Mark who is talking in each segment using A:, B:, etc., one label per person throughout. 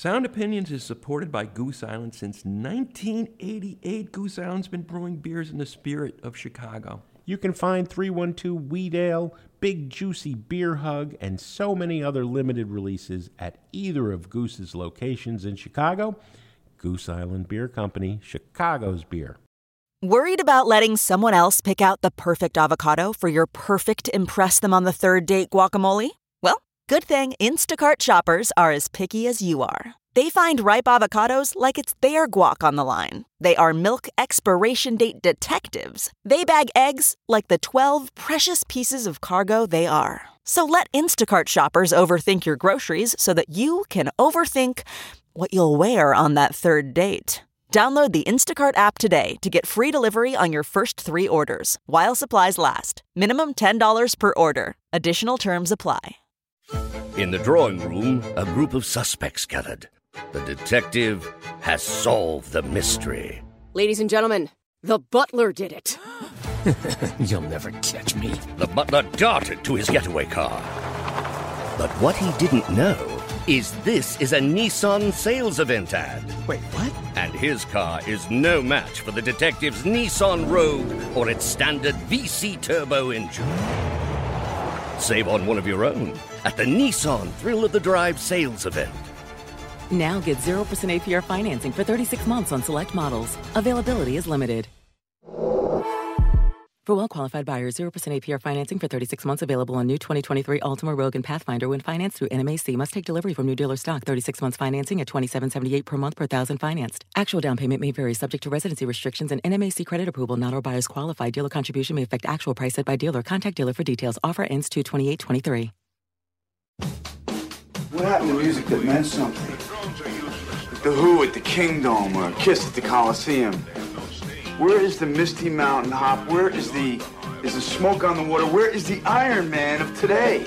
A: Sound Opinions is supported by Goose Island since 1988. Goose Island's been brewing beers in the spirit of Chicago.
B: You can find 312 Wheat Ale, Big Juicy Beer Hug, and so many other limited releases at either of Goose's locations in Chicago. Goose Island Beer Company, Chicago's beer.
C: Worried about letting someone else pick out the perfect avocado for your perfect impress-them-on-the-third-date guacamole? Well, good thing Instacart shoppers are as picky as you are. They find ripe avocados like it's their guac on the line. They are milk expiration date detectives. They bag eggs like the 12 precious pieces of cargo they are. So let Instacart shoppers overthink your groceries so that you can overthink what you'll wear on that third date. Download the Instacart app today to get free delivery on your first 3 orders, while supplies last. Minimum $10 per order. Additional terms apply.
D: In the drawing room, a group of suspects gathered. The detective has solved the mystery.
E: Ladies and gentlemen, the butler did it.
F: You'll never catch me.
D: The butler darted to his getaway car. But what he didn't know is this is a Nissan sales event ad.
F: Wait, what?
D: And his car is no match for the detective's Nissan Rogue or its standard VC turbo engine. Save on one of your own at the Nissan Thrill of the Drive sales event.
G: Now get 0% APR financing for 36 months on select models. Availability is limited. For well-qualified buyers, 0% APR financing for 36 months available on new 2023 Altima, Rogue, and Pathfinder when financed through NMAC. Must take delivery from new dealer stock. 36 months financing at $27.78 per month per thousand financed. Actual down payment may vary subject to residency restrictions and NMAC credit approval. Not all buyers qualify. Dealer contribution may affect actual price set by dealer. Contact dealer for details. Offer ends 2/28/23.
H: What happened to music that meant something? Like the Who at the Kingdom or Kiss at the Coliseum. Where is the Misty Mountain Hop? Where is the Smoke on the Water? Where is the Iron Man of today?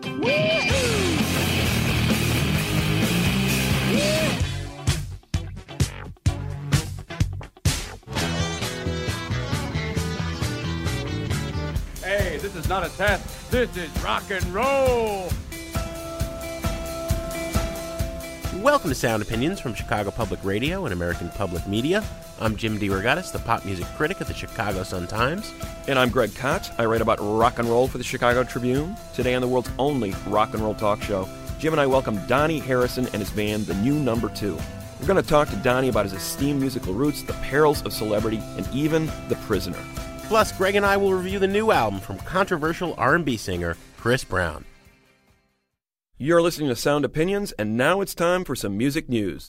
I: Hey, this is not a test. This is rock and roll.
B: Welcome to Sound Opinions from Chicago Public Radio and American Public Media. I'm Jim DeRogatis, the pop music critic at the Chicago Sun-Times.
A: And I'm Greg Kot. I write about rock and roll for the Chicago Tribune. Today on the world's only rock and roll talk show, Jim and I welcome Donnie Harrison and his band, The New Number 2. We're going to talk to Donnie about his esteemed musical roots, the perils of celebrity, and even The Prisoner.
B: Plus, Greg and I will review the new album from controversial R&B singer Chris Brown.
A: You're listening to Sound Opinions, and now it's time for some music news.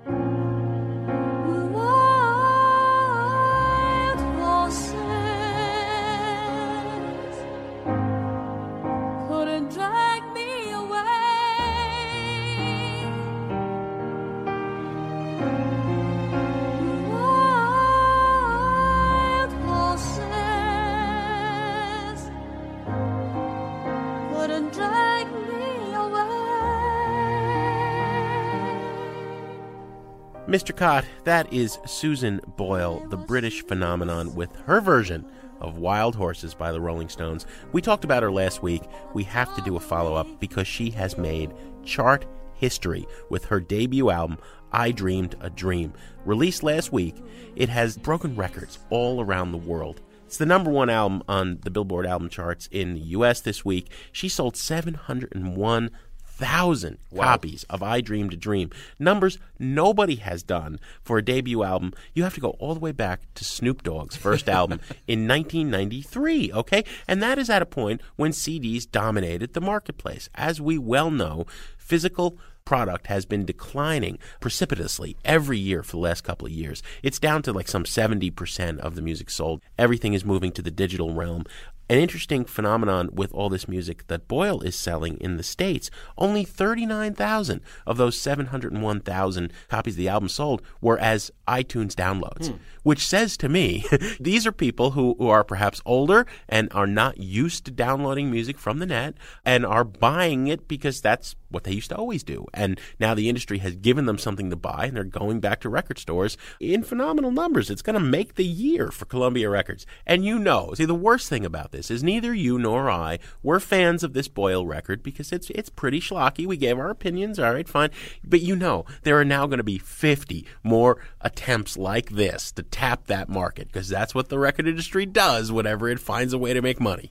B: Mr. Kot, that is Susan Boyle, the British phenomenon, with her version of Wild Horses by the Rolling Stones. We talked about her last week. We have to do a follow-up because she has made chart history with her debut album, I Dreamed a Dream. Released last week, it has broken records all around the world. It's the number one album on the Billboard album charts in the U.S. this week. She sold 701,000 copies of I Dreamed a Dream. Numbers nobody has done for a debut album. You have to go all the way back to Snoop Dogg's first album in 1993, okay? And that is at a point when CDs dominated the marketplace. As we well know, physical product has been declining precipitously every year for the last couple of years. It's down to like some 70% of the music sold. Everything is moving to the digital realm. An interesting phenomenon with all this music that Boyle is selling in the States, only 39,000 of those 701,000 copies of the album sold were as iTunes downloads, which says to me, these are people who are perhaps older and are not used to downloading music from the net and are buying it because that's what they used to always do. And now the industry has given them something to buy, and they're going back to record stores in phenomenal numbers. It's going to make the year for Columbia Records. And you know, see, the worst thing about this is neither you nor I were fans of this Boyle record because it's pretty schlocky. We gave our opinions, all right, fine. But there are now going to be 50 more attempts like this to tap that market because that's what the record industry does whenever it finds a way to make money.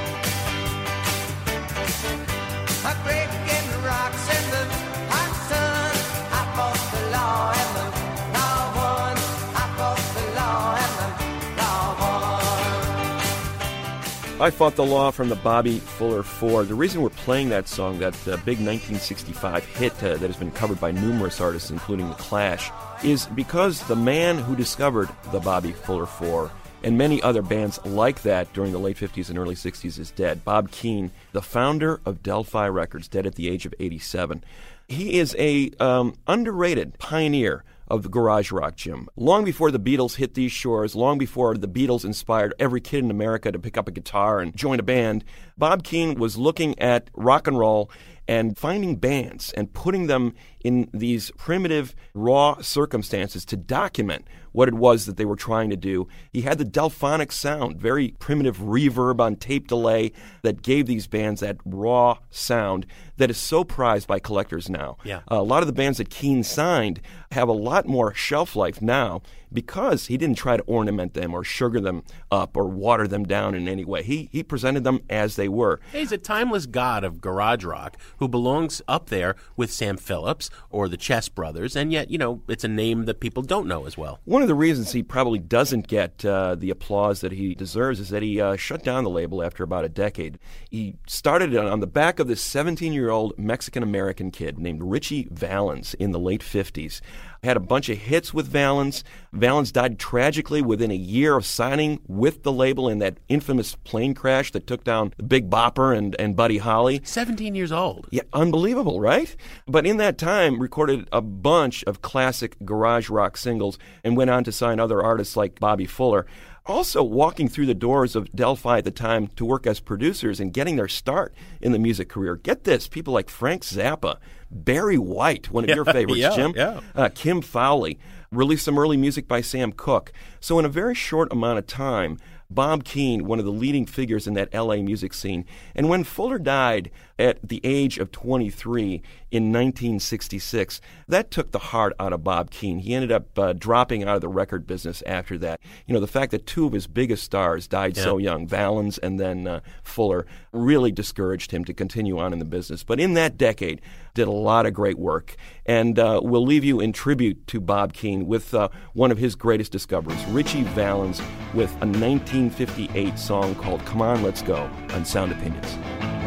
A: I Fought the Law from the Bobby Fuller 4. The reason we're playing that song, that big 1965 hit that has been covered by numerous artists, including The Clash, is because the man who discovered the Bobby Fuller 4 and many other bands like that during the late 50s and early 60s is dead. Bob Keane, the founder of Del-Fi Records, dead at the age of 87. He is a underrated pioneer of the garage rock, Jim. Long before the Beatles hit these shores, long before the Beatles inspired every kid in America to pick up a guitar and join a band, Bob Keane was looking at rock and roll and finding bands and putting them in these primitive, raw circumstances to document what it was that they were trying to do. He had the Delphonic sound, very primitive reverb on tape delay that gave these bands that raw sound that is so prized by collectors now.
B: Yeah.
A: A lot of the bands that Keane signed have a lot more shelf life now because he didn't try to ornament them or sugar them up or water them down in any way. He presented them as they were.
B: He's a timeless god of garage rock who belongs up there with Sam Phillips or the Chess Brothers, and yet, it's a name that people don't know as well.
A: One of the reasons he probably doesn't get the applause that he deserves is that he shut down the label after about a decade. He started it on the back of this 17-year-old Mexican-American kid named Richie Valens in the late 50s. Had a bunch of hits with Valens. Valens died tragically within a year of signing with the label in that infamous plane crash that took down Big Bopper and Buddy Holly.
B: 17 years old.
A: Yeah, unbelievable, right? But in that time, recorded a bunch of classic garage rock singles and went on to sign other artists like Bobby Fuller. Also walking through the doors of Del-Fi at the time to work as producers and getting their start in the music career. Get this, people like Frank Zappa, Barry White, one of your favorites, Jim, Kim Fowley, released some early music by Sam Cooke. So in a very short amount of time, Bob Keane, one of the leading figures in that L.A. music scene. And when Fuller died at the age of 23 in 1966, that took the heart out of Bob Keane. He ended up dropping out of the record business after that. The fact that two of his biggest stars died so young, Valens and then Fuller, really discouraged him to continue on in the business. But in that decade, did a lot of great work. And we'll leave you in tribute to Bob Keane with one of his greatest discoveries, Richie Valens, with a 1958 song called Come On, Let's Go on Sound Opinions.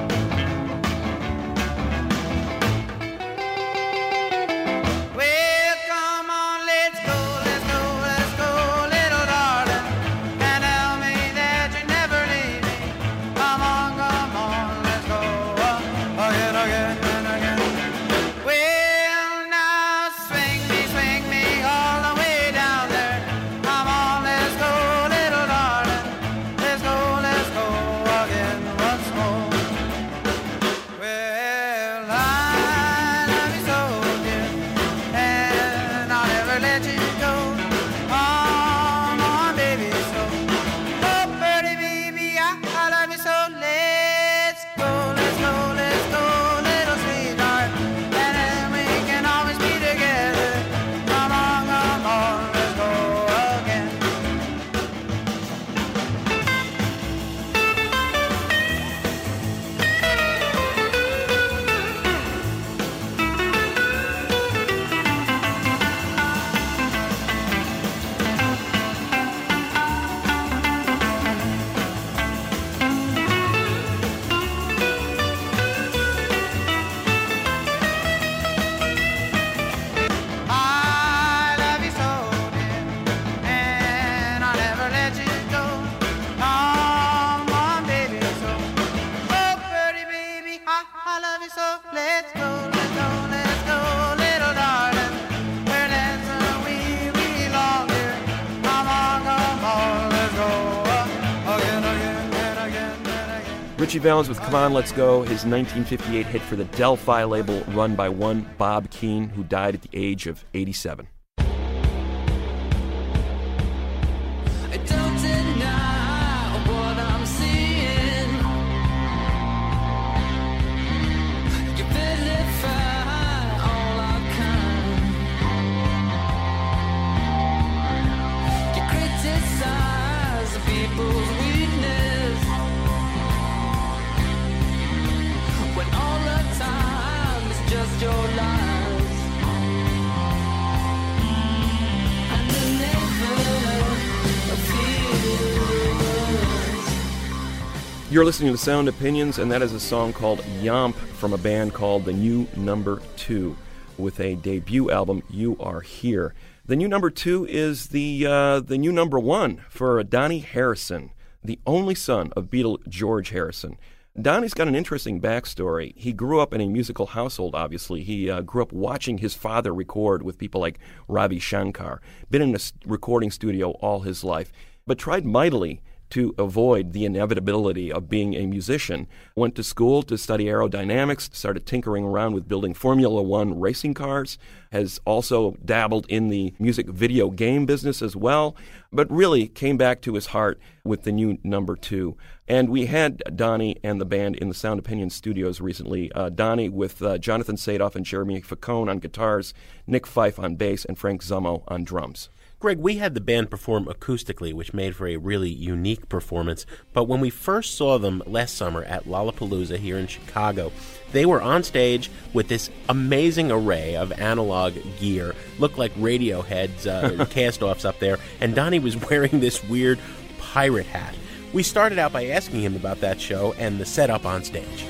A: Richie Valens with Come On, Let's Go, his 1958 hit for the Del-Fi label run by one Bob Keane, who died at the age of 87.
J: I don't deny what I'm seeing.
A: You're listening to Sound Opinions, and that is a song called Yomp from a band called The New Number 2 with a debut album, You Are Here. The New Number 2 is the new number 1 for Dhani Harrison, the only son of Beatle George Harrison. Donnie's got an interesting backstory. He grew up in a musical household, obviously. He grew up watching his father record with people like Ravi Shankar, been in a recording studio all his life, but tried mightily to avoid the inevitability of being a musician. Went to school to study aerodynamics, started tinkering around with building Formula One racing cars, has also dabbled in the music video game business as well, but really came back to his heart with the New Number 2. And we had Donnie and the band in the Sound Opinion studios recently. Donnie with Jonathan Sadoff and Jeremy Facone on guitars, Nick Fife on bass, and Frank Zummo on drums.
B: Greg, we had the band perform acoustically, which made for a really unique performance. But when we first saw them last summer at Lollapalooza here in Chicago, they were on stage with this amazing array of analog gear. Looked like Radiohead's cast-offs up there. And Donnie was wearing this weird pirate hat. We started out by asking him about that show and the setup on stage.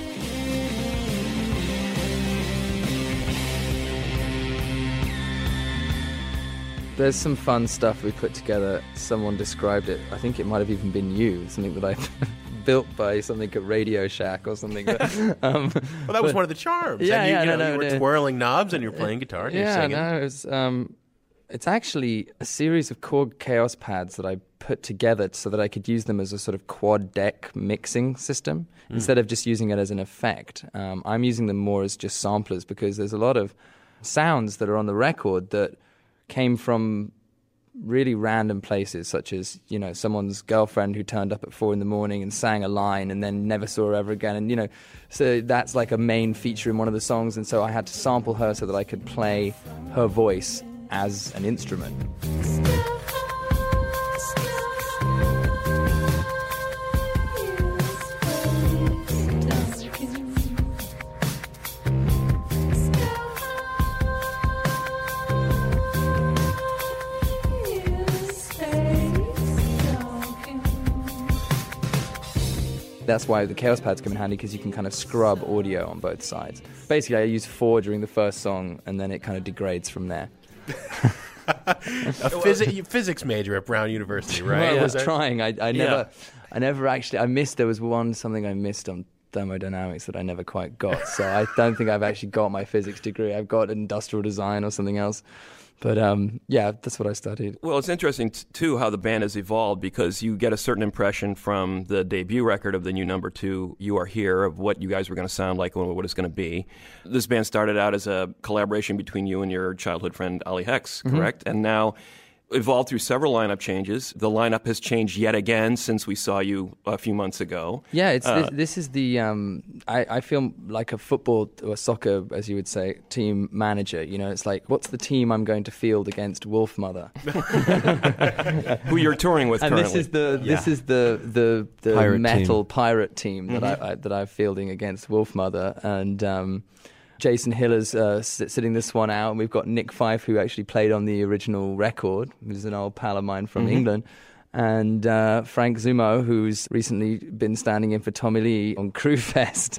J: There's some fun stuff we put together. Someone described it. I think it might have even been you. Something that I built by something at Radio Shack or something. But,
B: well, that was one of the charms.
J: Yeah,
B: and you were twirling knobs and you're playing guitar and you're singing.
J: Yeah, no, it's actually a series of Korg Chaos pads that I put together so that I could use them as a sort of quad deck mixing system instead of just using it as an effect. I'm using them more as just samplers because there's a lot of sounds that are on the record that came from really random places, such as, someone's girlfriend who turned up at 4 a.m. and sang a line and then never saw her ever again. And, so that's like a main feature in one of the songs. And so I had to sample her so that I could play her voice as an instrument. That's why the Chaos pads come in handy, because you can kind of scrub audio on both sides. Basically, I use 4 during the first song, and then it kind of degrades from there.
B: A physics major at Brown University, right?
J: Well, I was trying. I never actually. There was something I missed on thermodynamics that I never quite got. So I don't think I've actually got my physics degree. I've got industrial design or something else. But, that's what I studied.
A: Well, it's interesting, too, how the band has evolved, because you get a certain impression from the debut record of the New Number 2, You Are Here, of what you guys were going to sound like and what it's going to be. This band started out as a collaboration between you and your childhood friend, Ollie Hex, correct? And now evolved through several lineup changes. The lineup has changed yet again since we saw you a few months ago.
J: Yeah, this is the I feel like a football or soccer, as you would say, team manager. It's like, what's the team I'm going to field against Wolfmother?
A: Who you're touring with currently.
J: And this is the
K: pirate
J: metal pirate team that I'm fielding against Wolfmother. And Jason Hiller's sitting this one out, and we've got Nick Fife, who actually played on the original record, who's an old pal of mine from England, and Frank Zummo, who's recently been standing in for Tommy Lee on Crew Fest.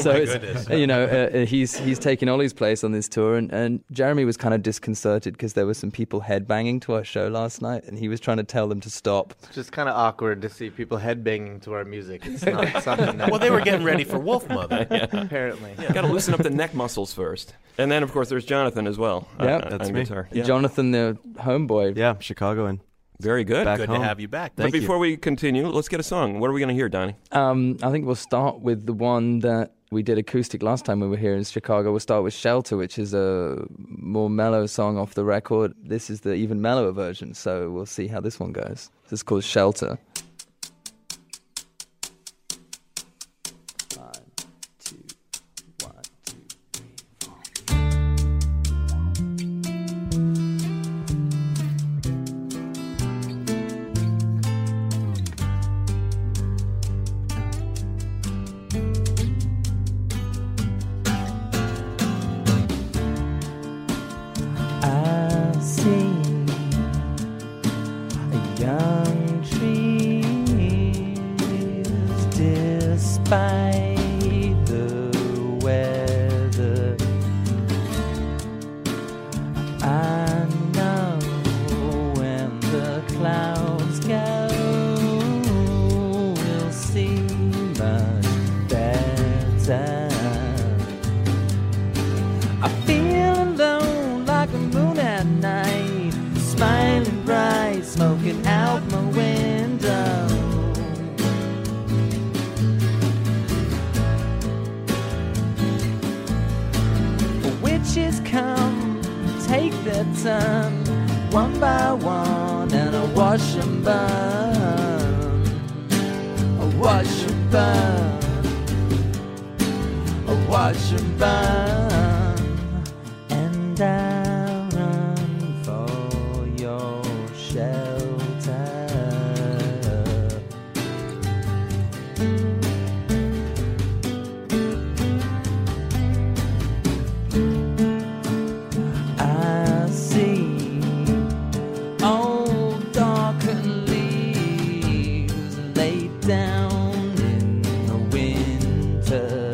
J: He's taking Ollie's place on this tour, and Jeremy was kind of disconcerted because there were some people headbanging to our show last night, and he was trying to tell them to stop.
K: It's just kind of awkward to see people headbanging to our music. It's not something that...
B: Well, they were getting ready for Wolfmother.
K: Apparently.
A: Got to loosen up the neck muscles first. And then, of course, there's Jonathan as well.
J: Yeah,
K: that's me.
A: Guitar. Yeah.
J: Jonathan, the homeboy.
K: Yeah, Chicagoan.
A: Very good.
B: Good to have you back.
A: But before we continue, let's get a song. What are we going to hear, Donnie?
J: I think we'll start with the one that we did acoustic last time we were here in Chicago. We'll start with Shelter, which is a more mellow song off the record. This is the even mellower version, so we'll see how this one goes. This is called Shelter. Young tree
L: I know when the clouds go, we'll see much better. I feel alone like a moon at night, smiling bright, smoking out my window. Witches come, take their turn, one by one, and I watch them burn. I watch them burn. I watch them burn. And I run for your shelter. I see old darkened leaves laid down in the winter.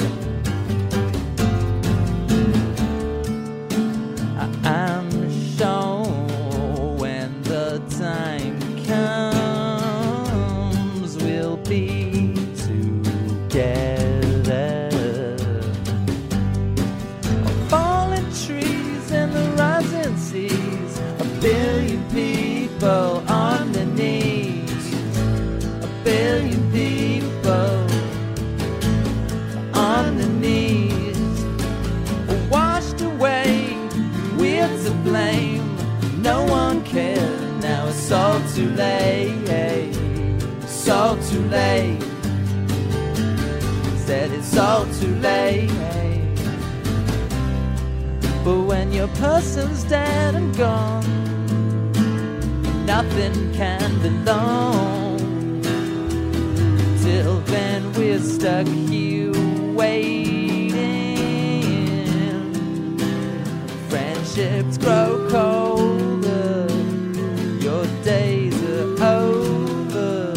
L: I'm sure when the time comes, we'll be together. Fallen trees and the rising seas, a billion people on their knees, a billion people on their knees, washed away. We're to blame, no one cared. Now it's all too late, it's all too late. Said it's all too late. But when your person's dead and gone, nothing can belong. Till then we're stuck here waiting. Friendships grow colder, your days are over,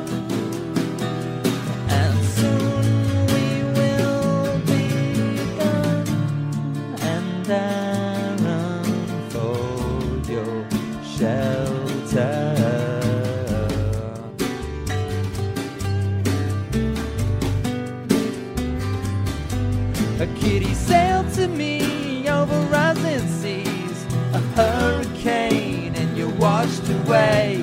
L: and soon we will be gone. And I run for your shelter. A kitty sailed to me over rising seas, a hurricane, and you're washed away.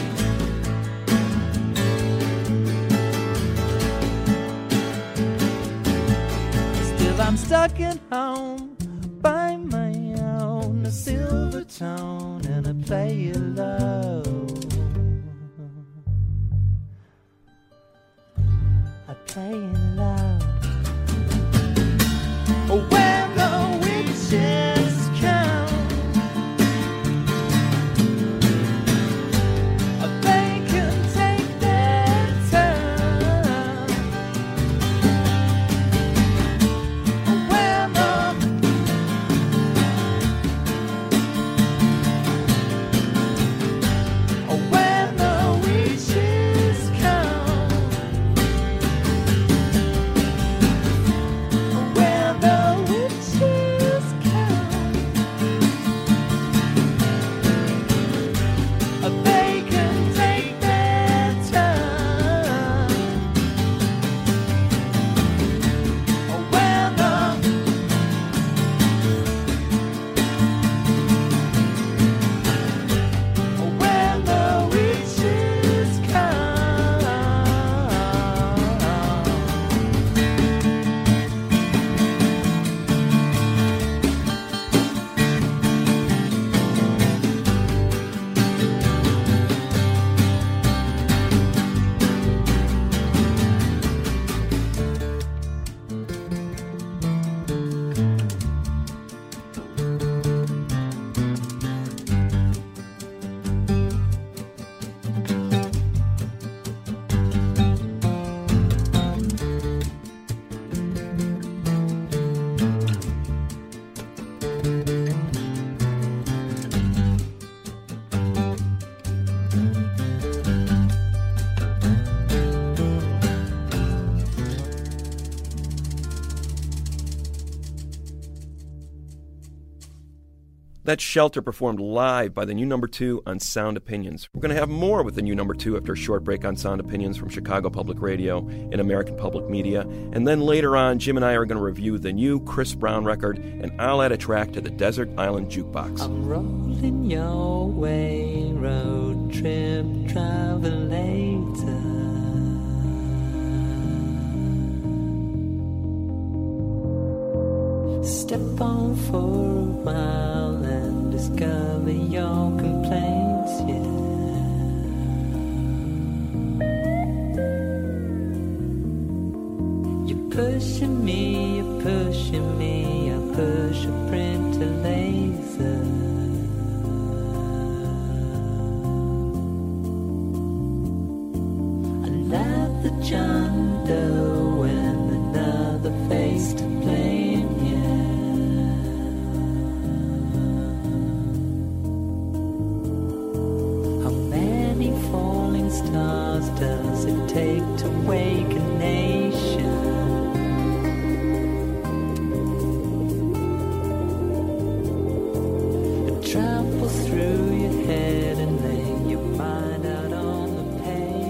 L: Still I'm stuck at home by my own, a silver tone and I play it low. I play it low. When the witches come, they can take their turn. When the witches come,
A: That's Shelter performed live by the new number 2 on Sound Opinions. We're going to have more with the new number 2 after a short break on Sound Opinions from Chicago Public Radio and American Public Media. And then later on, Jim and I are going to review the new Chris Brown record, and I'll add a track to the Desert Island Jukebox.
L: I'm rolling your way, road trip travelator. Step on for a while and discover your complaints, yeah. You're pushing me, I push a printer laser. I love the John Doe and another face to blame, yeah. Stars does it take to wake a nation? It travels through your head and lay your mind out on the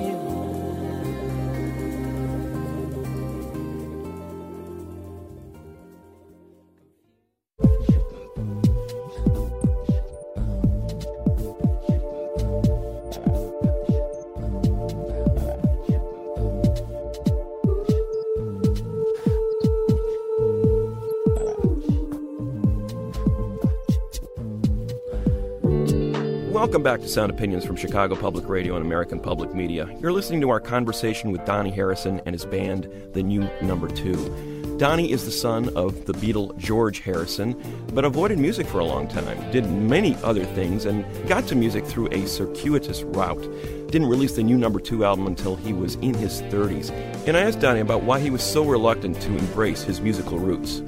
A: Welcome back to Sound Opinions from Chicago Public Radio and American Public Media. You're listening to our conversation with Dhani Harrison and his band, the new number 2. Dhani is the son of the Beatle George Harrison, but avoided music for a long time, did many other things, and got to music through a circuitous route. Didn't release the new number 2 album until he was in his 30s. And I asked Dhani about why he was so reluctant to embrace his musical roots.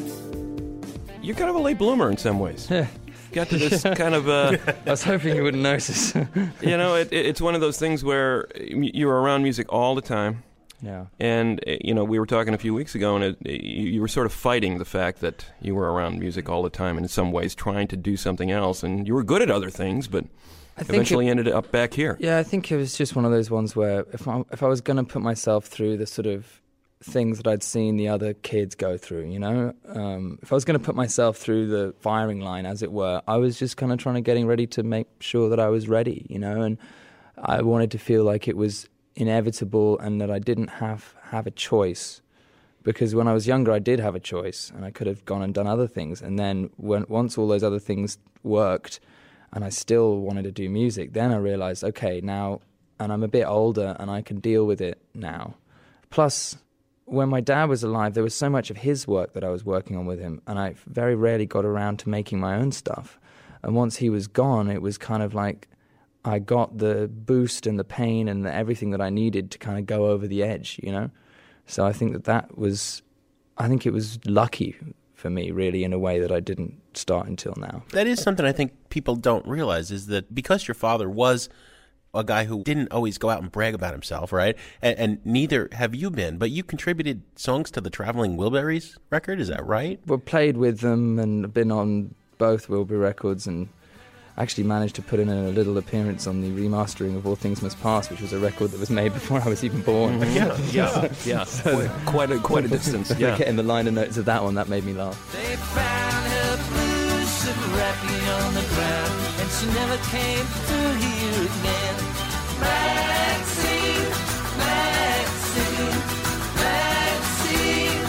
A: You're kind of a late bloomer in some ways. Got to this kind of...
J: I was hoping you wouldn't notice.
A: It's one of those things where you were around music all the time.
J: Yeah.
A: And, we were talking a few weeks ago, and you were sort of fighting the fact that you were around music all the time and in some ways trying to do something else. And you were good at other things, but eventually ended up back here.
J: Yeah, I think it was just one of those ones where if I was going to put myself through the sort of things that I'd seen the other kids go through, if I was going to put myself through the firing line, as it were, I was just kind of getting ready to make sure that I was ready, and I wanted to feel like it was inevitable and that I didn't have a choice, because when I was younger I did have a choice and I could have gone and done other things, and then once all those other things worked and I still wanted to do music, then I realized, okay, now, and I'm a bit older and I can deal with it now. Plus, when my dad was alive, there was so much of his work that I was working on with him, and I very rarely got around to making my own stuff. And once he was gone, it was kind of like I got the boost and the pain and everything that I needed to kind of go over the edge, So I think it was lucky for me, really, in a way that I didn't start until now.
B: That is something I think people don't realize, is that because your father was a guy who didn't always go out and brag about himself, right? And neither have you been, but you contributed songs to the Traveling Wilburys record, is that right?
J: Well, played with them and been on both Wilbury records, and actually managed to put in a little appearance on the remastering of All Things Must Pass, which was a record that was made before I was even born.
A: Yeah. So quite a distance. Yeah.
J: Getting the liner notes of that one, that made me laugh.
L: They found her blue suit wrapping on the ground, and she never came to hear again. Maxine, Maxine, Maxine,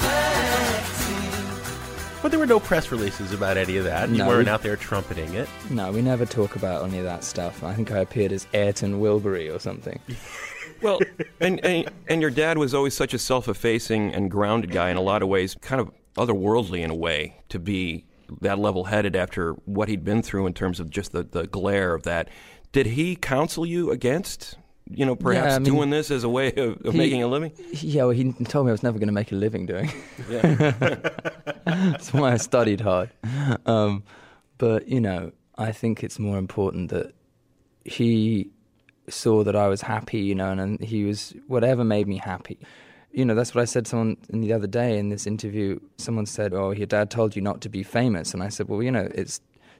L: Maxine.
B: But there were no press releases about any of that. You weren't out there trumpeting it.
J: No, we never talk about any of that stuff. I think I appeared as Ayrton Wilbury or something.
A: Well, and your dad was always such a self-effacing and grounded guy in a lot of ways, kind of otherworldly in a way, to be that level-headed after what he'd been through in terms of just the glare of that. Did he counsel you against, perhaps doing this as a way of making a living?
J: Yeah, well, he told me I was never going to make a living doing it. That's why I studied hard. But, I think it's more important that he saw that I was happy, and he was, whatever made me happy. That's what I said to someone the other day in this interview. Someone said, "Oh, your dad told you not to be famous." And I said, "Well,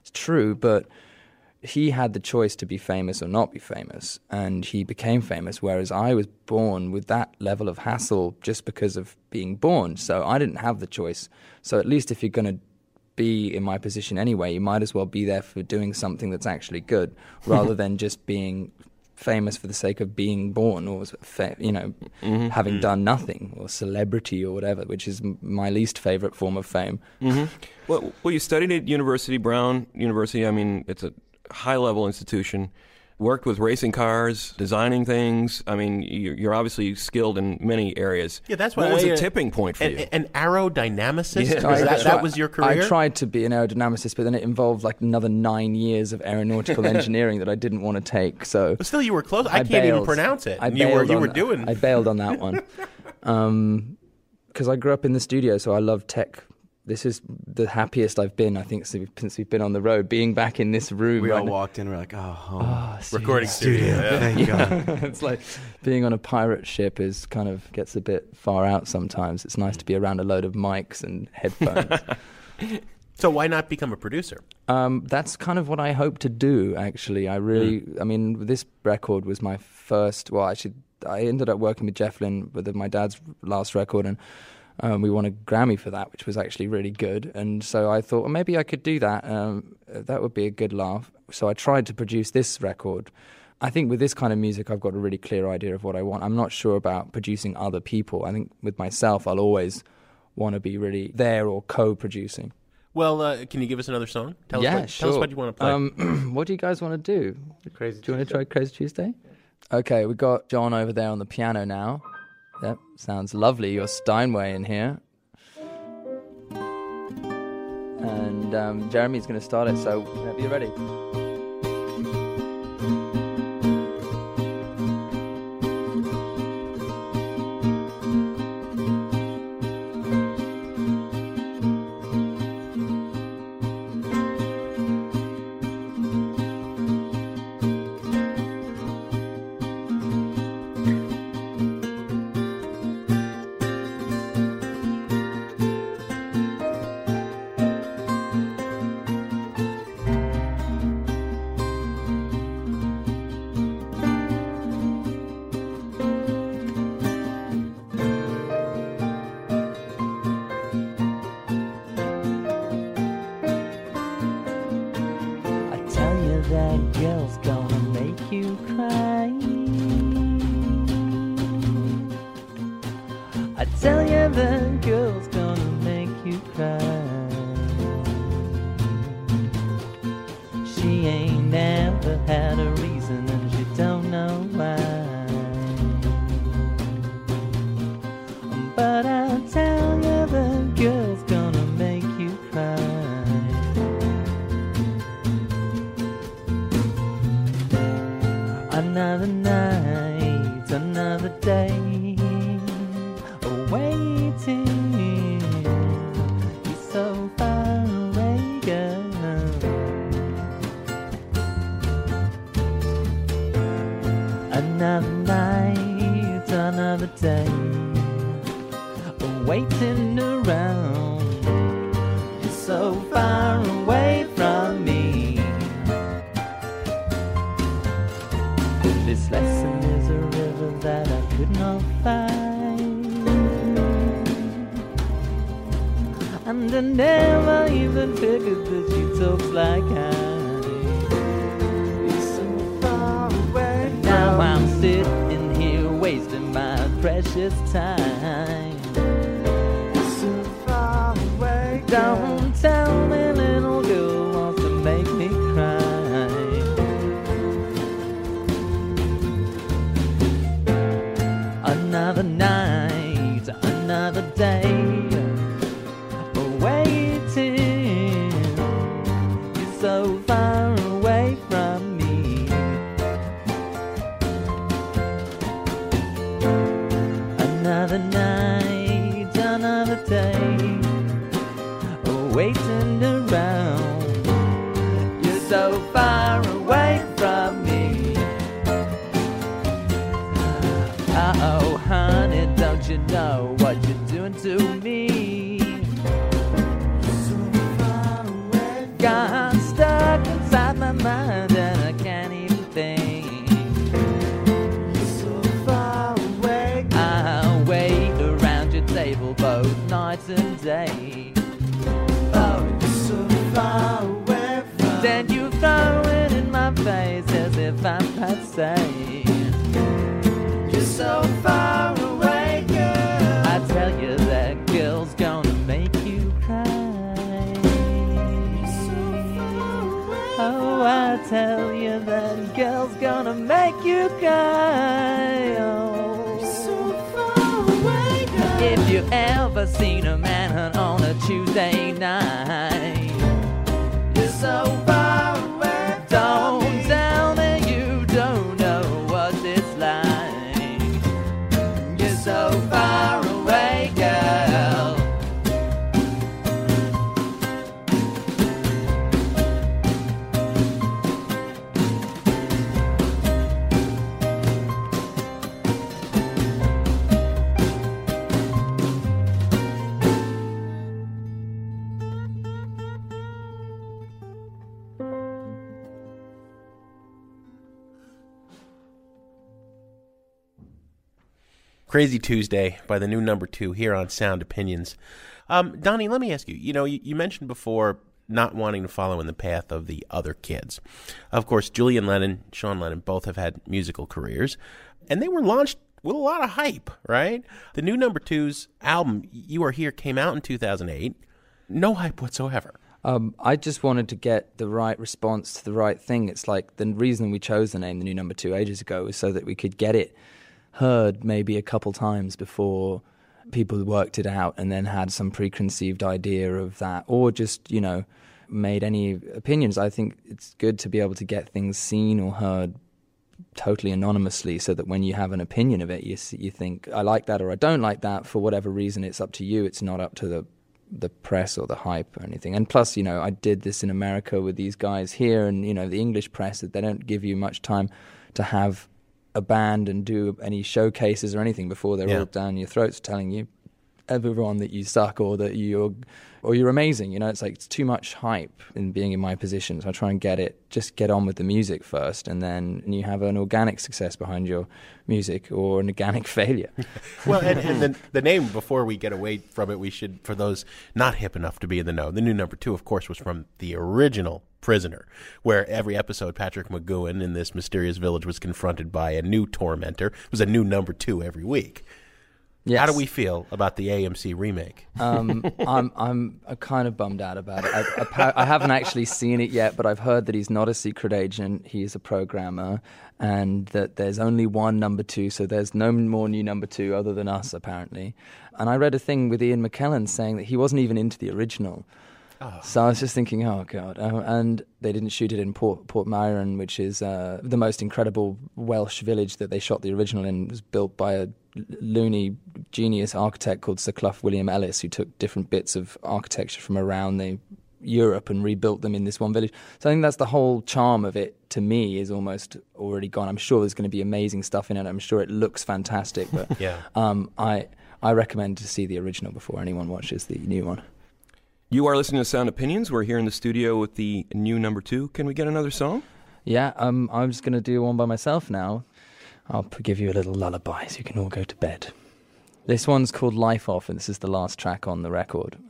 J: It's true, but he had the choice to be famous or not be famous, and he became famous, whereas I was born with that level of hassle just because of being born. So I didn't have the choice. So at least if you're going to be in my position anyway, you might as well be there for doing something that's actually good, rather than just being famous for the sake of being born, or having done nothing, or celebrity or whatever, which is my least favorite form of fame.
A: Well, you studied at Brown University. I mean, it's a high-level institution. Worked with racing cars, designing things. I mean, you're obviously skilled in many areas.
B: Yeah, that's why.
A: What was the tipping point for you?
B: An aerodynamicist?
A: Yeah.
B: That was your career?
J: I tried to be an aerodynamicist, but then it involved like another 9 years of aeronautical engineering that I didn't want to take. So,
B: but still, you were close. I can't even pronounce it.
J: I bailed on that one because I grew up in the studio, so I love tech. This is the happiest I've been, I think, since we've been on the road. Being back in this room.
K: We all walked in, we're like, home.
B: Recording studio.
K: Yeah. Thank God.
J: It's like being on a pirate ship gets a bit far out sometimes. It's nice to be around a load of mics and headphones.
B: So why not become a producer?
J: That's kind of what I hope to do, actually. I mean, this record was my first, I ended up working with Jeff Lynne with my dad's last record, and we won a Grammy for that, which was actually really good. And so I thought, well, maybe I could do that. That would be a good laugh. So I tried to produce this record. I think with this kind of music, I've got a really clear idea of what I want. I'm not sure about producing other people. I think with myself, I'll always want to be really there or co-producing.
B: Well, can you give us another song? Tell us what you want to play.
J: What do you guys want to do?
K: Do
J: you want to try Crazy Tuesday? Okay, we got John over there on the piano now. Yep, sounds lovely. Your Steinway in here. And Jeremy's going to start it, so whenever you're ready.
L: That girl's gonna make you cry. I tell you that girl's gonna make you cry. She ain't never had a reason and she don't know why. But I tell you that girl's gonna make you cry. Another night, another day, waiting. You're so far away, girl. Another night, another day, waiting around. You're so far away from me. This lesson is a river that I could not find, and I never even figured that she talks like I. You're so far away. Now I'm sitting here wasting my precious time. You're so far away. Don't tell me little girl wants to make me cry. Another night, another day, waiting. You're so far away from me. Another night, another day, waiting around. You're so far away from me. Oh, honey, don't you know what you're doing to me? So far away. Can't stop. smiling in my face as if I'm passe. You're so far away, girl. I tell you that girl's gonna make you cry. You're so far away. Oh, I tell you that girl's gonna make you cry. Oh, you're so far away, girl. If you ever seen a manhunt on a Tuesday night, you're so far away. Don't tell me you don't know what it's like. You're so far away, girl.
B: Crazy Tuesday by the new number 2 here on Sound Opinions. Donnie, let me ask you, you mentioned before not wanting to follow in the path of the other kids. Of course, Julian Lennon, Sean Lennon both have had musical careers, and they were launched with a lot of hype, right? The new number 2's album, You Are Here, came out in 2008. No hype whatsoever.
J: I just wanted to get the right response to the right thing. It's like the reason we chose the name The New Number 2 ages ago was so that we could get it heard maybe a couple times before people worked it out and then had some preconceived idea of that, or just, made any opinions. I think it's good to be able to get things seen or heard totally anonymously so that when you have an opinion of it, you think, I like that or I don't like that. For whatever reason, it's up to you. It's not up to the press or the hype or anything. And plus, I did this in America with these guys here, and, the English press, they don't give you much time to have a band and do any showcases or anything before they're all down your throats telling you everyone that you suck or that you're amazing. It's like it's too much hype in being in my position. So I try and get on with the music first, and then you have an organic success behind your music or an organic failure.
B: Well, and the name, before we get away from it, we should, for those not hip enough to be in the know, the new number 2, of course, was from the original Prisoner, where every episode Patrick McGowan in this mysterious village was confronted by a new tormentor. It was a new number 2 every week. Yes. How do we feel about the AMC remake?
J: I'm kind of bummed out about it. I haven't actually seen it yet, but I've heard that he's not a secret agent. He's a programmer, and that there's only one number 2, so there's no more new number 2 other than us, apparently. And I read a thing with Ian McKellen saying that he wasn't even into the original. Oh. So I was just thinking, oh, God. And they didn't shoot it in Portmeirion, which is the most incredible Welsh village that they shot the original in. It was built by a loony genius architect called Sir Clough William Ellis, who took different bits of architecture from around Europe and rebuilt them in this one village. So I think that's the whole charm of it, to me, is almost already gone. I'm sure there's going to be amazing stuff in it. I'm sure it looks fantastic. But
B: yeah.
J: I recommend to see the original before anyone watches the new one.
A: You are listening to Sound Opinions. We're here in the studio with the new number 2. Can we get another song?
J: Yeah, I'm just going to do one by myself now. I'll give you a little lullaby so you can all go to bed. This one's called Life Off, and this is the last track on the record.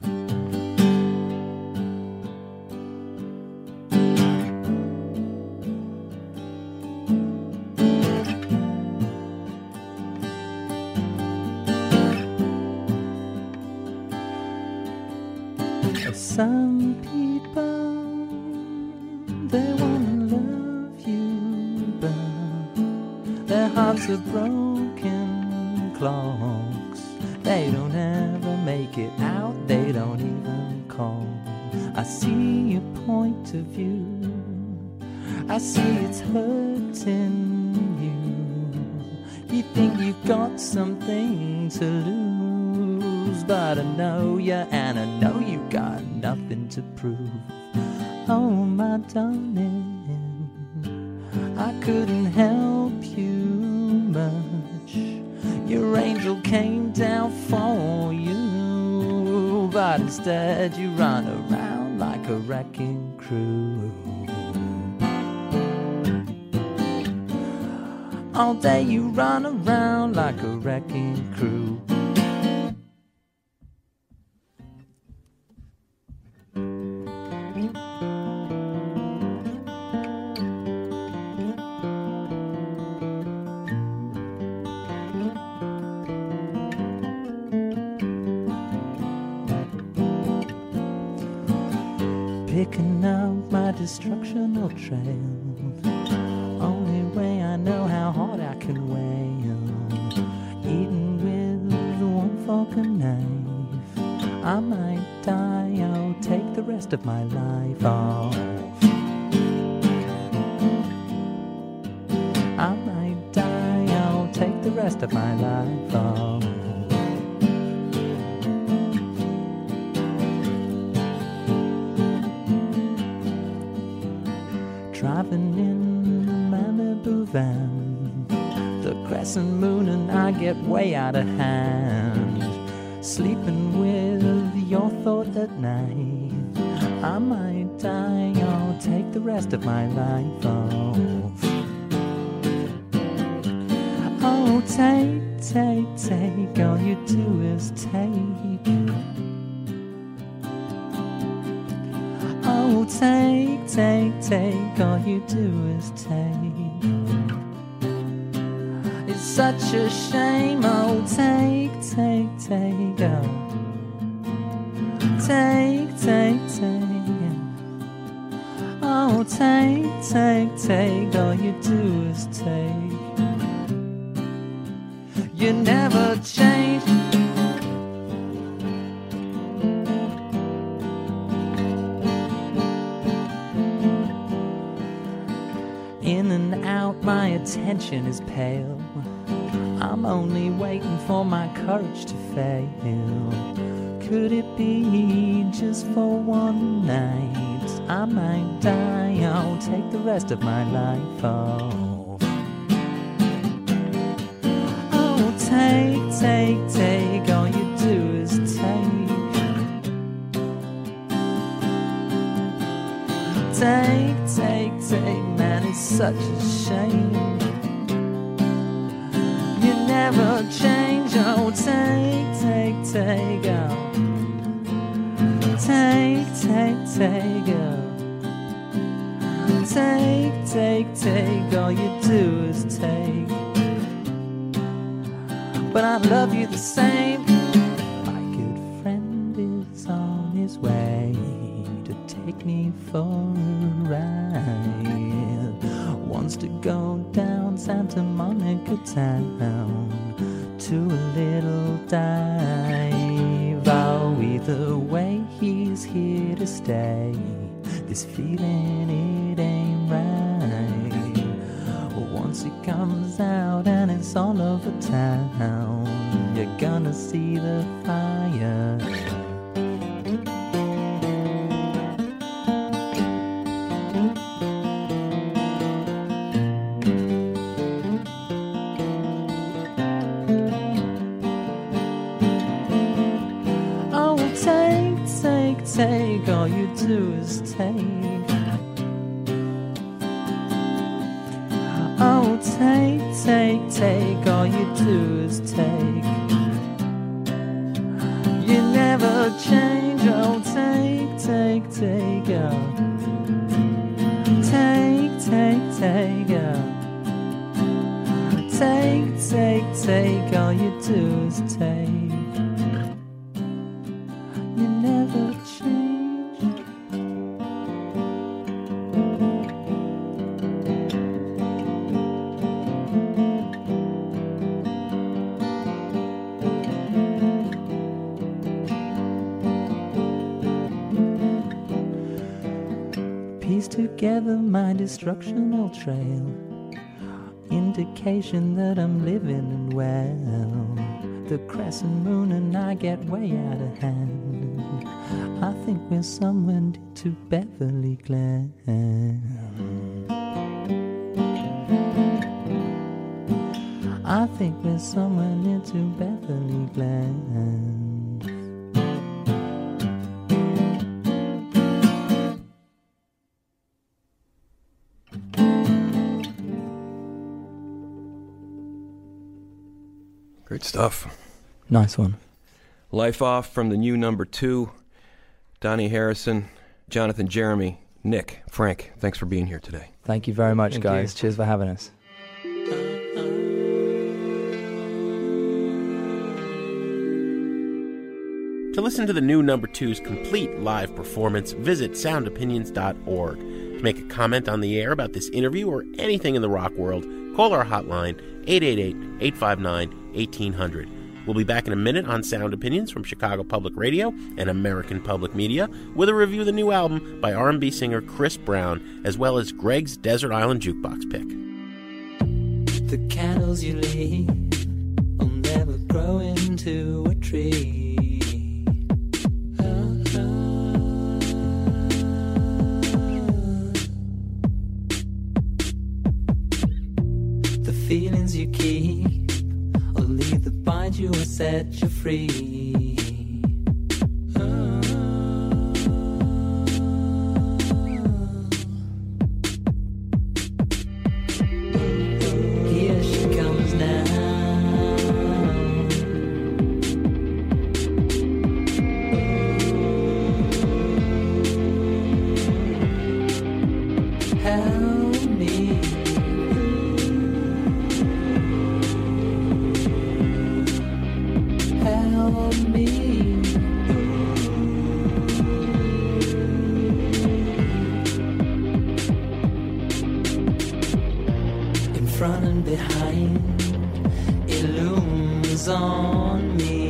J: Some people, they want to love you, but their hearts are broken clocks. They don't ever make it out, they don't even call. I see your point of view, I see it's hurting you. You think you've got something to lose, but I know you and I know you got nothing to prove. Oh, my darling, I couldn't help you much. Your angel came down for you, but instead you run around like a wrecking crew. All day you run around like a wrecking crew.
L: picking up my destructional trail. Only way I know how hard I can wail. Eating with one fork and knife. I might die, I'll take the rest of my life off. I might die, I'll take the rest of my life off. Driving in a Malibu van, the crescent moon and I get way out of hand. Sleeping with your thought at night. I might die, I'll take the rest of my life off. Oh, take, take, take, all you do is take. Oh, take, take, take, all you do is take. It's such a shame, oh, take, take, take, oh. Take, take, take. Oh, take, take, take, all you do is take. You never change. In and out, my attention is pale. I'm only waiting for my courage to fail. Could it be just for one night? I might die, I'll take the rest of my life off. Oh, take, take, take, all you do is take. Take, take, take, man, it's such a shame. You never change, oh, take, take, take, oh. Take, take, take, oh. Take, take, take, all you do is take. But I love you the same. My good friend is on his way to take me for a ride. Wants to go down Santa Monica town to a little dive. Oh, either way, he's here to stay. This feeling, it ain't right. Once it comes out and it's all over town, you're gonna see the fire. Take, all you do is take. Oh, take, take, take, all you do is take. You never change, oh, take, take, take, oh. Take, take, take, oh. Take, take, take, all you do is take. You never change. Piece together my destructional trail. Indication that I'm living and well. The crescent moon and I get way out of hand. I think we're somewhere into Beverly Glen. I think we're somewhere into Beverly Glen.
A: Great stuff.
J: Nice one.
A: Life Off from the new number 2. Donnie Harrison, Jonathan Jeremy, Nick, Frank, thanks for being here today.
J: Thank you very much, guys. Cheers for having us.
B: To listen to the new number 2's complete live performance, visit soundopinions.org. To make a comment on the air about this interview or anything in the rock world, call our hotline, 888-859-1800. We'll be back in a minute on Sound Opinions from Chicago Public Radio and American Public Media with a review of the new album by R&B singer Chris Brown, as well as Greg's Desert Island Jukebox pick.
L: The candles you leave will never grow into a tree. The feelings you keep will either bind you or set you free. Here she comes now. Help me. Help me. In front and behind, it looms on me.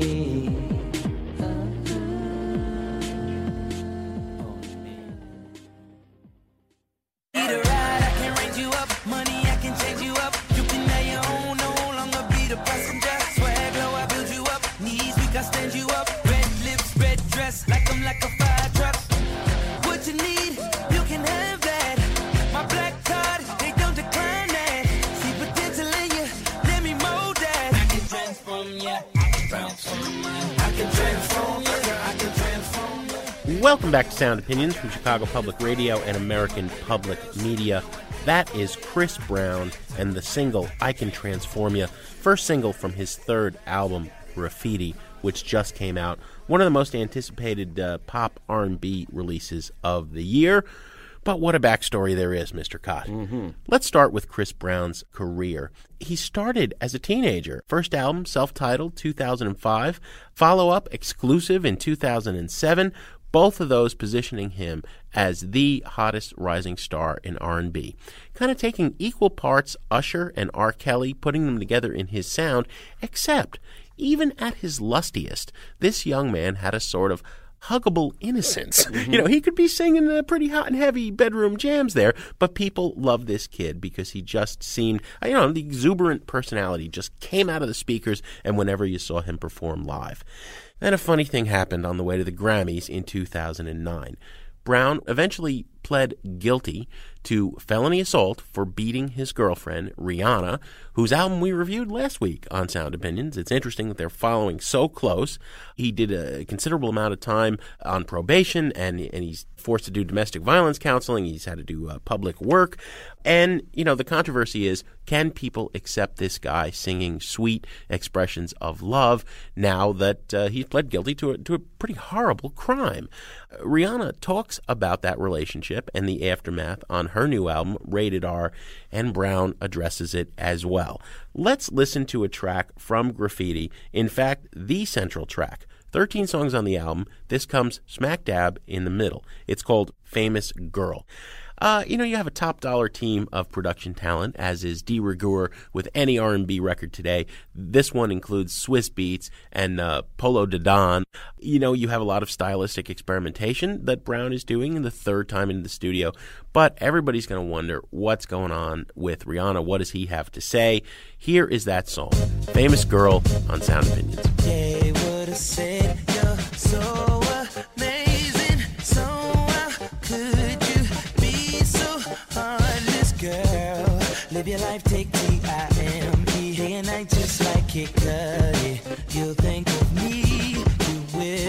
M: Need a ride, I can raise you up. Money, I can change you up. You can have your own, no longer be the passenger. Swag low, I build you up. Knees weak, I stand you up. Red lips, red dress, like I'm like a fire truck. What you need, you can have that. My black card, they don't decline that. See potential in you, let me mold that. I can transform ya, I can transform ya. I can transform ya, I can transform ya.
B: Welcome back to Sound Opinions from Chicago Public Radio and American Public Media. That is Chris Brown and the single I Can Transform Ya, first single from his third album, Graffiti, which just came out. One of the most anticipated pop R&B releases of the year. But what a backstory there is, Mr. Cott. Let's start with Chris Brown's career. He started as a teenager. First album, self-titled, 2005. Follow-up, Exclusive, in 2007. Both of those positioning him as the hottest rising star in R&B. Kind of taking equal parts Usher and R. Kelly, putting them together in his sound, except even at his lustiest, this young man had a sort of huggable innocence. You know, he could be singing pretty hot and heavy bedroom jams there, but people loved this kid because he just seemed, you know, the exuberant personality just came out of the speakers and whenever you saw him perform live. Then a funny thing happened on the way to the Grammys in 2009. Brown eventually pled guilty to felony assault for beating his girlfriend, Rihanna, whose album we reviewed last week on Sound Opinions. It's interesting that they're following so close. He did a considerable amount of time on probation, and he's forced to do domestic violence counseling. He's had to do public work. And, you know, the controversy is, can people accept this guy singing sweet expressions of love now that he's pled guilty to a pretty horrible crime? Rihanna talks about that relationship and the aftermath on her new album, Rated R, and Brown addresses it as well. Let's listen to a track from Graffiti, in fact, the central track. 13 songs on the album. This comes smack dab in the middle. It's called Famous Girl. You know, you have a top-dollar team of production talent, as is de rigueur with any R&B record today. This one includes Swiss Beats and Polo de Don. You know, you have a lot of stylistic experimentation that Brown is doing in the third time in the studio. But everybody's going to wonder what's going on with Rihanna. What does he have to say? Here is that song, Famous Girl, on Sound Opinions.
M: They would have said you're so amazing, so how could you be so heartless, girl? Live your life, take T-I-M-E, day and night just like Kid Cudi. You'll think of me, you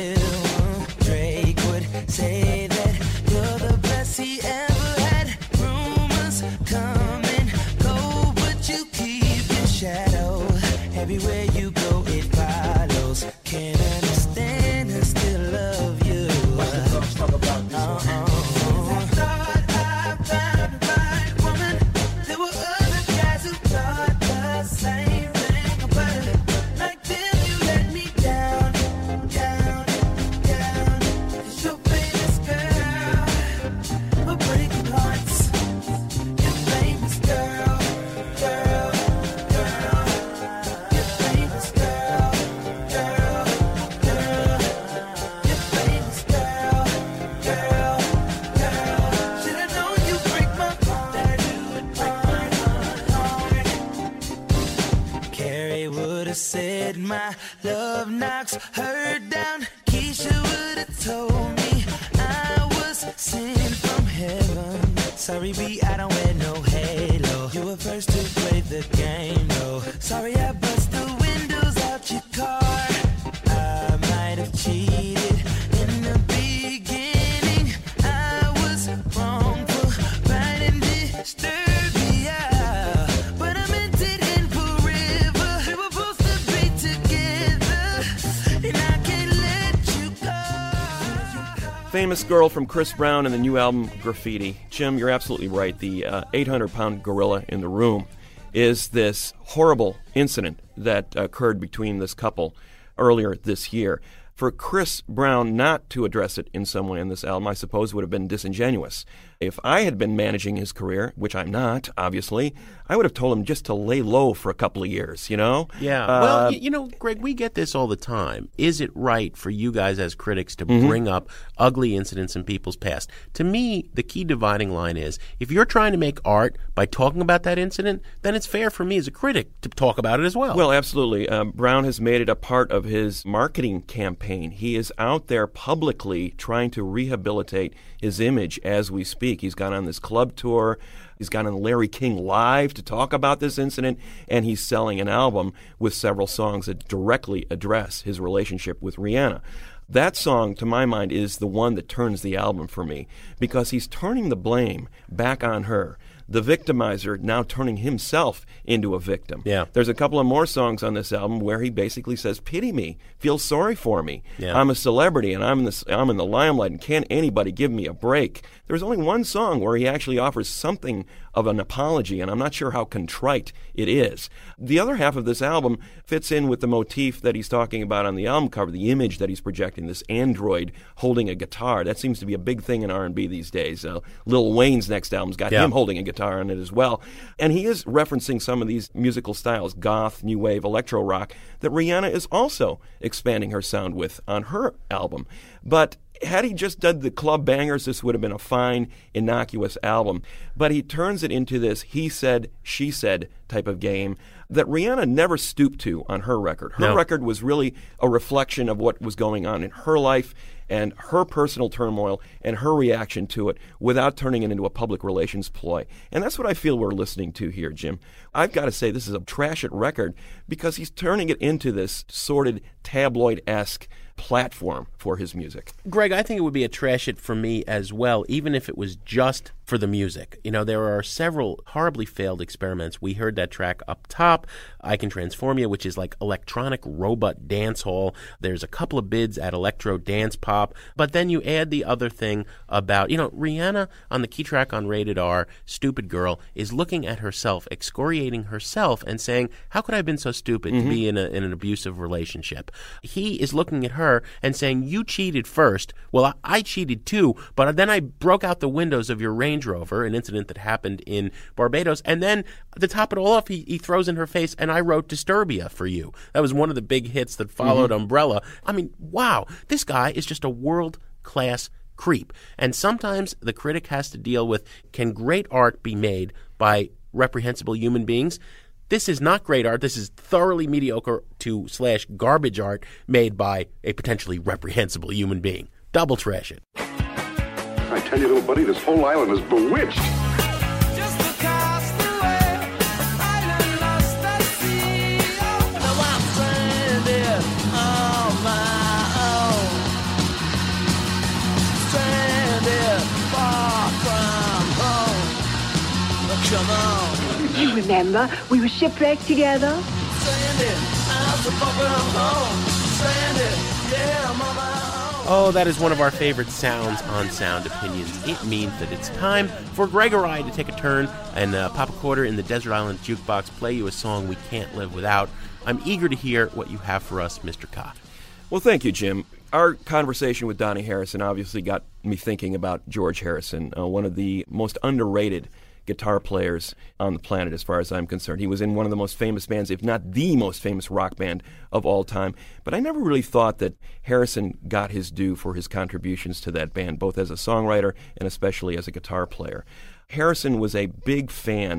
M: will. Drake would say that you're the best he ever had. Rumors come and go, but you keep your shadow. Everywhere you go, it follows. Can't understand and still love you. What the songs talk about this one? I thought I found the right woman. There were other guys who thought the same thing about it. Like them, you let me my love knocks her down. Keisha would have told me I was sent from heaven. Sorry, B, I don't wear no halo. You were first to play the game, though. Sorry, I bust the windows out your car. I might have cheated in the beginning. I was wrong for riding Disturbia, but I meant it in forever. We were supposed to be together, and I can't let you go.
A: Famous Girl from Chris Brown and the new album Graffiti. Jim, you're absolutely right. The 800-pound gorilla in the room is this horrible incident that occurred between this couple earlier this year. For Chris Brown not to address it in some way in this album, I suppose, would have been disingenuous. If I had been managing his career, which I'm not, obviously, I would have told him just to lay low for a couple of years, you know?
B: Yeah. Well, you know, Greg, we get this all the time. Is it right for you guys as critics to bring up ugly incidents in people's past? To me, the key dividing line is, if you're trying to make art by talking about that incident, then it's fair for me as a critic to talk about it as well.
A: Well, absolutely. Brown has made it a part of his marketing campaign. He is out there publicly trying to rehabilitate his image as we speak. He's gone on this club tour. He's gone on Larry King Live to talk about this incident, and he's selling an album with several songs that directly address his relationship with Rihanna. That song, to my mind, is the one that turns the album for me, because he's turning the blame back on her. The victimizer now turning himself into a victim.
B: Yeah.
A: There's a couple of more songs on this album where he basically says, pity me, feel sorry for me.
B: Yeah.
A: I'm a celebrity and I'm in the limelight and can't anybody give me a break. There's only one song where he actually offers something of an apology, and I'm not sure how contrite it is. The other half of this album fits in with the motif that he's talking about on the album cover, the image that he's projecting, this android holding a guitar. That seems to be a big thing in R&B these days. Lil Wayne's next album's got him holding a guitar on it as well. And he is referencing some of these musical styles, goth, new wave, electro rock, that Rihanna is also expanding her sound with on her album. But had he just done the club bangers, this would have been a fine, innocuous album. But he turns it into this he said, she said type of game that Rihanna never stooped to on her record. Her record was really a reflection of what was going on in her life and her personal turmoil and her reaction to it without turning it into a public relations ploy. And that's what I feel we're listening to here, Jim. I've got to say this is a trash-it record because he's turning it into this sordid, tabloid-esque platform for his music.
B: Greg, I think it would be a trash it for me as well, even if it was just for the music. You know, there are several horribly failed experiments. We heard that track up top, I Can Transform You, which is like electronic robot dance hall. There's a couple of bids at electro dance pop, but then you add the other thing about, you know, Rihanna on the key track on Rated R, Stupid Girl, is looking at herself, excoriating herself and saying, how could I have been so stupid to be in an abusive relationship? He is looking at her and saying, you cheated first. Well, I cheated too, but then I broke out the windows of your Range Rover, an incident that happened in Barbados, and then to top it all off, he throws in her face, and I wrote Disturbia for you. That was one of the big hits that followed Umbrella. I mean, wow, this guy is just a world-class creep. And sometimes the critic has to deal with, can great art be made by reprehensible human beings? This is not great art. This is thoroughly mediocre to / garbage art made by a potentially reprehensible human being. Double trash it.
N: I tell you, little buddy, this whole island is bewitched.
M: Just across the way, island lost at sea. Now I'm stranded on my own. Stranded far from home. Come on.
O: You remember, we were shipwrecked together.
M: Stranded, I'm so far from home. Stranded, yeah, I'm on my own.
B: Oh, that is one of our favorite sounds on Sound Opinions. It means that it's time for Greg or I to take a turn and pop a quarter in the Desert Island Jukebox, play you a song we can't live without. I'm eager to hear what you have for us, Mr. Koch.
A: Well, thank you, Jim. Our conversation with Donnie Harrison obviously got me thinking about George Harrison, one of the most underrated guitar players on the planet as far as I'm concerned. He was in one of the most famous bands, if not the most famous rock band of all time. But I never really thought that Harrison got his due for his contributions to that band, both as a songwriter and especially as a guitar player. Harrison was a big fan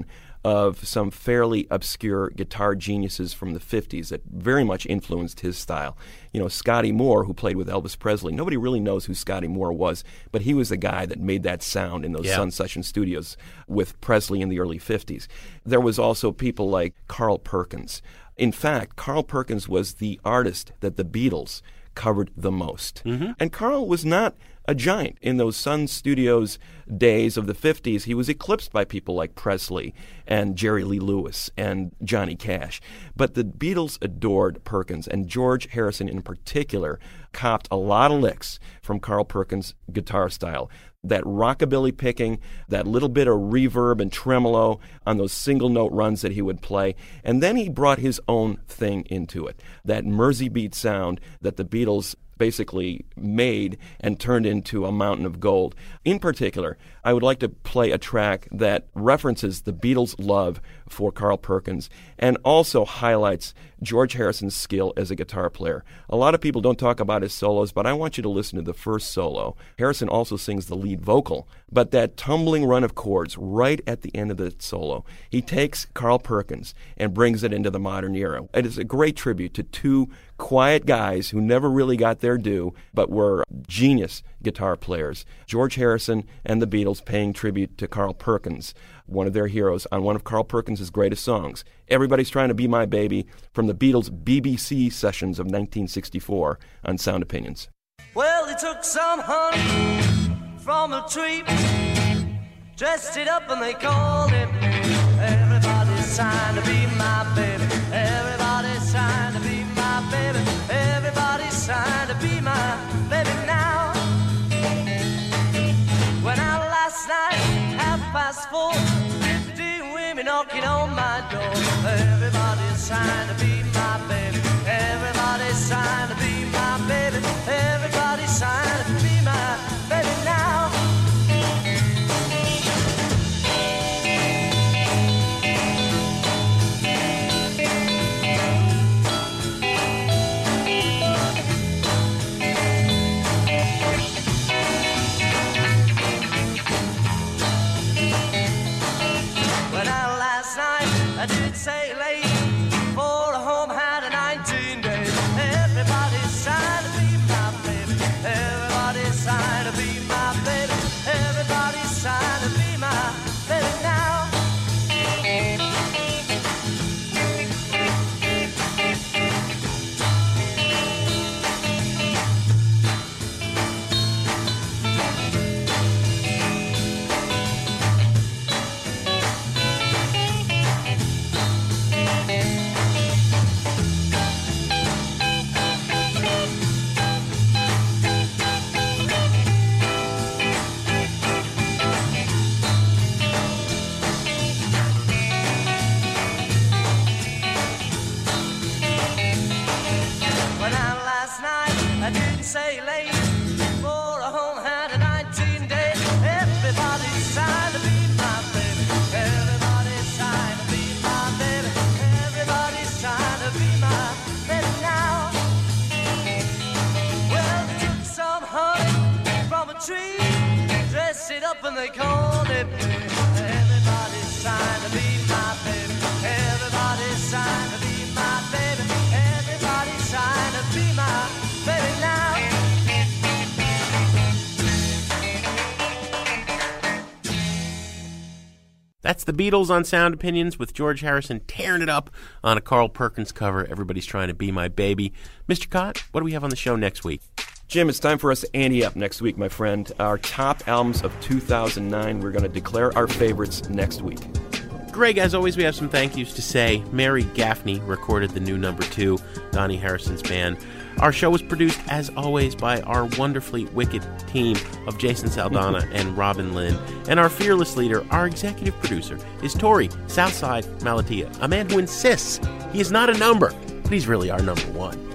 A: of some fairly obscure guitar geniuses from the 50s that very much influenced his style. You know, Scotty Moore, who played with Elvis Presley. Nobody really knows who Scotty Moore was, but he was the guy that made that sound in those Sun Session studios with Presley in the early 50s. There was also people like Carl Perkins. In fact, Carl Perkins was the artist that the Beatles covered the most. And Carl was not a giant. In those Sun Studios days of the 50s, he was eclipsed by people like Presley and Jerry Lee Lewis and Johnny Cash. But the Beatles adored Perkins, and George Harrison in particular copped a lot of licks from Carl Perkins' guitar style. That rockabilly picking, that little bit of reverb and tremolo on those single-note runs that he would play. And then he brought his own thing into it, that Mersey beat sound that the Beatles basically made and turned into a mountain of gold. In particular, I would like to play a track that references the Beatles' love for Carl Perkins and also highlights George Harrison's skill as a guitar player. A lot of people don't talk about his solos, but I want you to listen to the first solo. Harrison also sings the lead vocal, but that tumbling run of chords right at the end of the solo, he takes Carl Perkins and brings it into the modern era. It is a great tribute to two quiet guys who never really got their due, but were genius guitar players. George Harrison and the Beatles paying tribute to Carl Perkins, one of their heroes, on one of Carl Perkins' greatest songs, Everybody's Trying to Be My Baby, from the Beatles' BBC sessions of 1964 on Sound Opinions.
L: Well, they took some honey from a tree, dressed it up and they called it Everybody's Trying to Be My Baby. Everybody's trying to be my baby. Everybody's trying to be my baby now. Went out last night, 4:30, 50 women knocking on my door. Everybody's trying to be my baby. Everybody's trying to be my baby. Everybody's trying to be my baby now. I did say late for a home had a 19 days. Everybody's trying to be my baby. Everybody's trying to be my baby. Everybody's trying to be my baby now. I didn't say late for a home had a 19 days. Everybody's trying to be my baby. Everybody's trying to be my baby. Everybody's trying to be my baby now. Well, they took some honey from a tree, dressed it up and they called it baby. Everybody's trying to be my baby. Everybody's trying to be my baby. Everybody's trying to be my baby now.
B: That's the Beatles on Sound Opinions with George Harrison tearing it up on a Carl Perkins cover. Everybody's Trying to Be My Baby. Mr. Cott, what do we have on the show next week?
A: Jim, it's time for us to ante up next week, my friend. Our top albums of 2009. We're going to declare our favorites next week.
B: Greg, as always, we have some thank yous to say. Mary Gaffney recorded the new number 2, Donnie Harrison's band. Our show was produced, as always, by our wonderfully wicked team of Jason Saldana and Robin Lynn. And our fearless leader, our executive producer, is Tori Southside Malatia, a man who insists he is not a number, but he's really our number 1.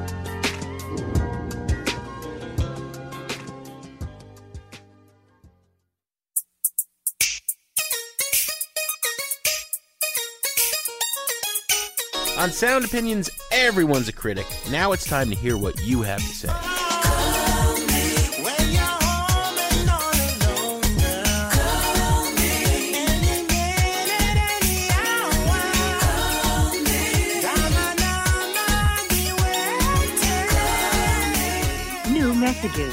B: On Sound Opinions, everyone's a critic. Now it's time to hear what you have to say.
O: messages.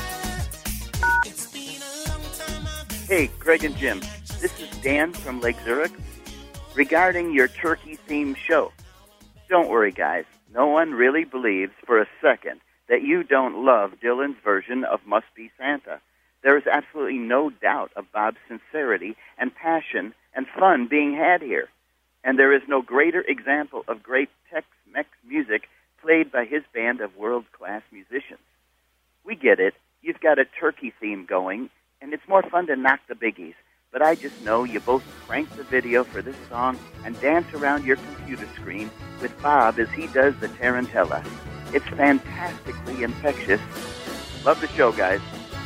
P: Hey, Greg and Jim. This is Dan from Lake Zurich. Regarding your turkey-themed show, don't worry, guys. No one really believes for a second that you don't love Dylan's version of Must Be Santa. There is absolutely no doubt of Bob's sincerity and passion and fun being had here. And there is no greater example of great Tex-Mex music played by his band of world-class musicians. We get it. You've got a turkey theme going, and it's more fun to knock the biggies. But I just know you both crank the video for this song and dance around your computer screen with Bob as he does the tarantella. It's fantastically infectious. Love the show, guys.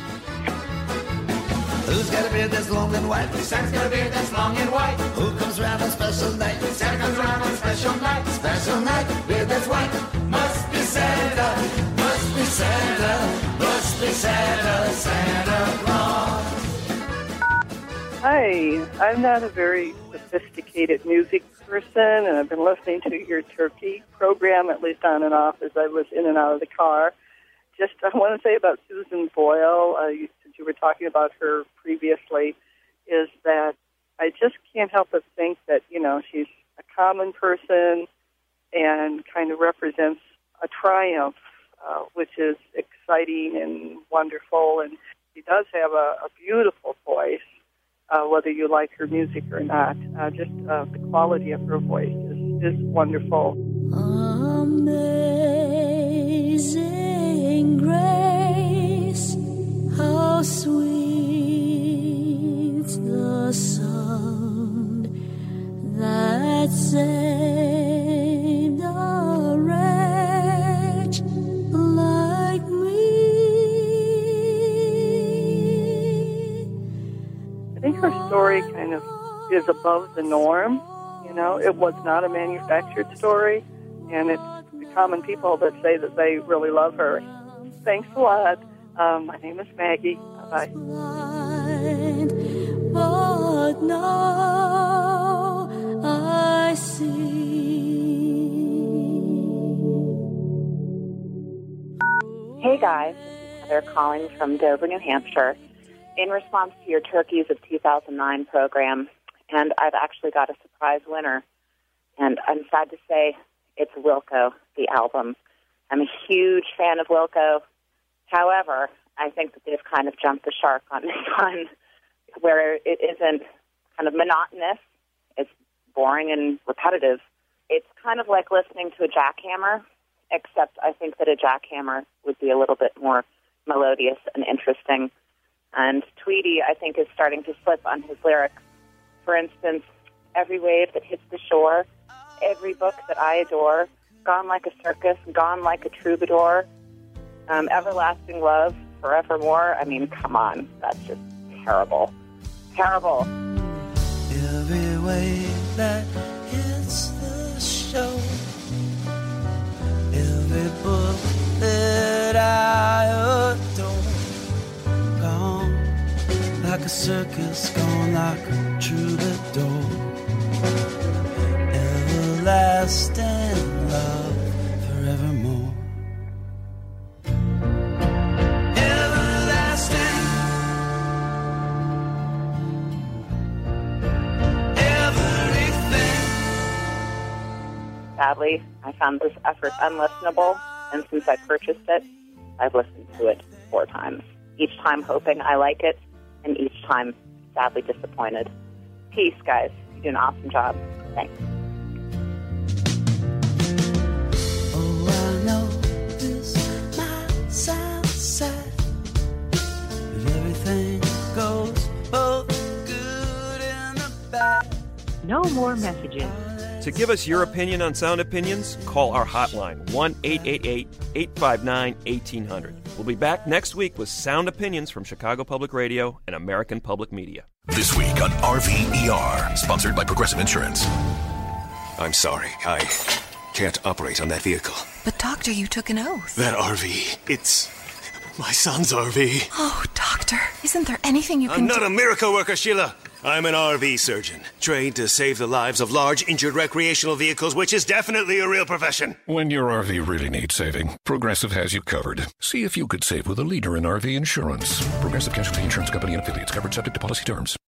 M: Who's got a beard that's long and white? Santa's got a beard that's long and white. Who comes around on special night? Santa comes around on special night. Special night, beard that's white. Must be Santa, must be Santa, must be Santa, Santa Claus.
Q: Hi, I'm not a very sophisticated music person, and I've been listening to your turkey program, at least on and off, as I was in and out of the car. Just, I want to say about Susan Boyle, since you were talking about her previously, is that I just can't help but think that, you know, she's a common person and kind of represents a triumph, which is exciting and wonderful, and she does have a beautiful voice. Whether you like her music or not. Just the quality of her voice is wonderful.
R: Amazing grace, how sweet the sound that saved a wretch like me.
Q: I think her story kind of is above the norm. You know, it was not a manufactured story, and it's the common people that say that they really love her. Thanks a lot. My name is Maggie. Bye-bye.
R: But now I see.
S: Hey guys, this is Heather calling from Dover, New Hampshire, in response to your Turkeys of 2009 program, and I've actually got a surprise winner, and I'm sad to say it's Wilco, the album. I'm a huge fan of Wilco. However, I think that they've kind of jumped the shark on this one, where it isn't kind of monotonous, it's boring and repetitive. It's kind of like listening to a jackhammer, except I think that a jackhammer would be a little bit more melodious and interesting. And Tweety, I think, is starting to slip on his lyrics. For instance, every wave that hits the shore, every book that I adore, gone like a circus, gone like a troubadour, everlasting love, forevermore. I mean, come on, that's just terrible. Terrible.
M: Every wave that hits the shore, every book that I adore, gone like a circus, gone like a troubadour, everlasting love, forevermore. Everlasting, everything.
S: Sadly, I found this effort unlistenable, and since I purchased it, I've listened to it 4 times. Each time hoping I like it, and each time sadly disappointed. Peace, guys. You do an awesome job. Thanks.
M: Oh, I know this might sound sad, but everything goes both good and the bad.
O: No more messages.
A: To give us your opinion on Sound Opinions, call our hotline, 1-888-859-1800. We'll be back next week with Sound Opinions from Chicago Public Radio and American Public Media.
T: This week on RVER, sponsored by Progressive Insurance. I'm sorry, I can't operate on that vehicle.
U: But doctor, you took an oath.
T: That RV, it's my son's RV.
U: Oh, doctor, isn't there anything you can
T: I'm
U: do?
T: not a miracle worker, Sheila. I'm an RV surgeon, trained to save the lives of large injured recreational vehicles, which is definitely a real profession.
N: When your RV really needs saving, Progressive has you covered. See if you could save with a leader in RV insurance. Progressive Casualty Insurance Company and affiliates, covered subject to policy terms.